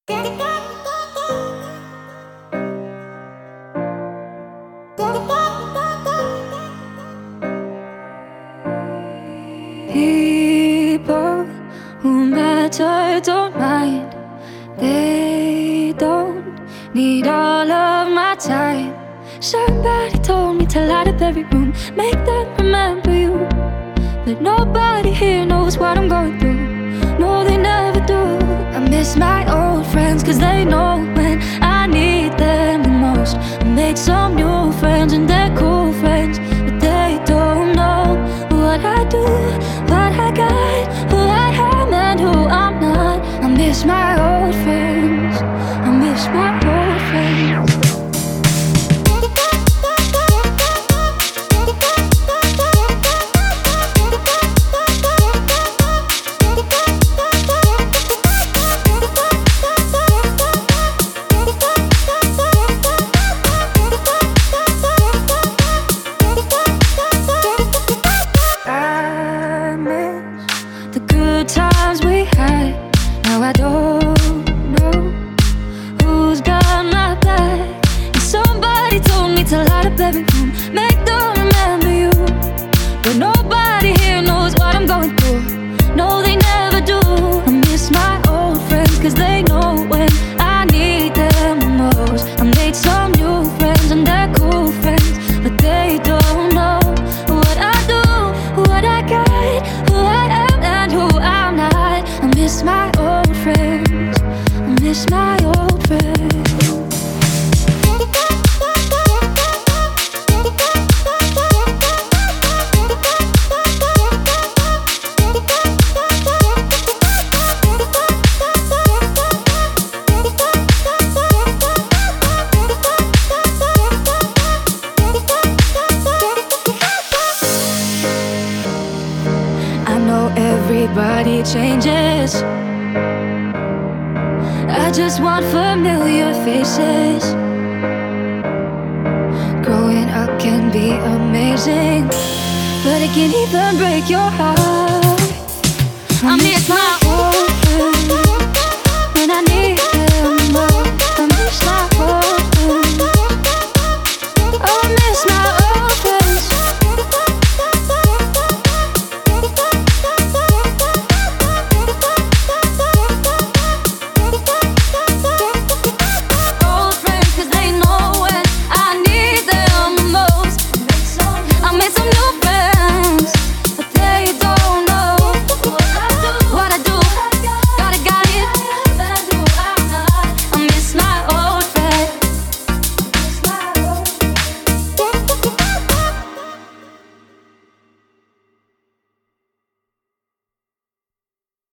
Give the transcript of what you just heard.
People who matter don't mind. They don't need all of my time. Somebody told me to light up every room, make them remember you. But nobody here knows what I'm going through. No, they never do. I miss my old friends, cause they know when I need them the most. I made some new friends and they're cool friends, but they don't know what I do, what I got, who I am and who I'm not. I miss my old friends, I miss my old friends. The good times we had, now I don't know who's got my back. And somebody told me to light up every room, make them remember you. But nobody here knows what I'm going through. No, they never do. I miss my old friends, cause they know when I need them the most. I made some new friends and they're cool friends, but they don't know what I do, what I got, who I am and who I'm not. I miss my old friends, I miss my old friends. I know everybody changes, I just want familiar faces. Growing up can be amazing, but it can even break your heart. I miss my old